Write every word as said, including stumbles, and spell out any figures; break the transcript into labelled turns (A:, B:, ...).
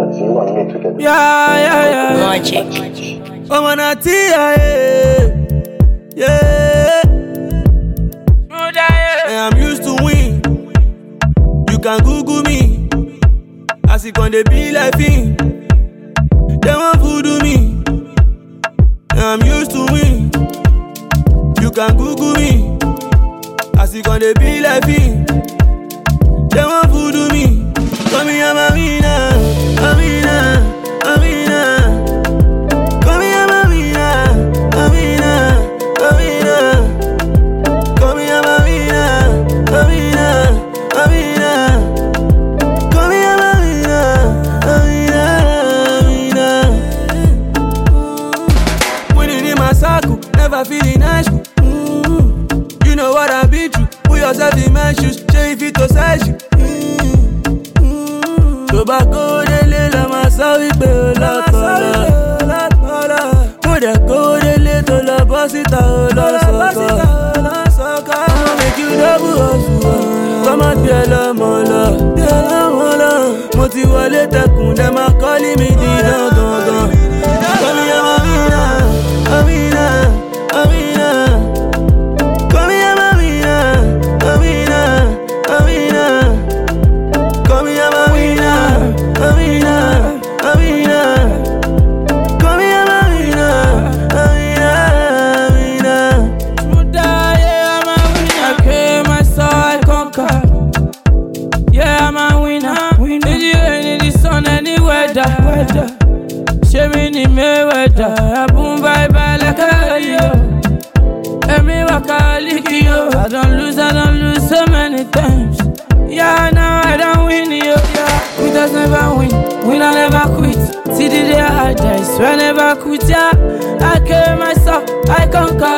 A: àti wà ní together.
B: Yeah, yeah, yeah.
C: Magic.
B: I'm on a T I A. Yeah. And I'm used to win. You can Google me. As it gonna be like me. They want voodoo me. And I'm used to win. You can Google me. As it gonna be like me. They want voodoo me. Come here, I'm a winner. I'm a winner. I'm a winner. Come here, I'm a winner. I'm a winner. I'm a winner. Come here, I'm a winner. I'm a winner. I'm a winner. Come here, I'm a winner. I'm a winner. I'm a winner. Winning in my circle, never feeling nice. Mm-hmm. You know what I've been through. Put yourself in my shoes. Show if it to size you. Tobacco de lait, la massa oui be la tola. Mode go de lait, to la bossita la soka. I'ma make you double hustle. Come at bien la mola, bien la mola. Moti wale takun, dem a calling me di don don don. Come here, Amina, Amina, Amina. Come here, Amina, Amina, Amina. Come here, Amina, Amina, Amina. Come here, Amina, Amina, Amina.
D: Yeah, I'm a winner. I came, I saw, I conquer. Yeah, I'm a winner. Did you rain in the sun, any weather? Show me the Mayweather. I boom bye bye like a yo. Every walk I lick you. I don't lose, I don't lose so many times. Yeah, now I don't win you. Yeah, quitters never win. Winner never quit. See the day I die, swear never quit. Yeah, I came myself, I conquer.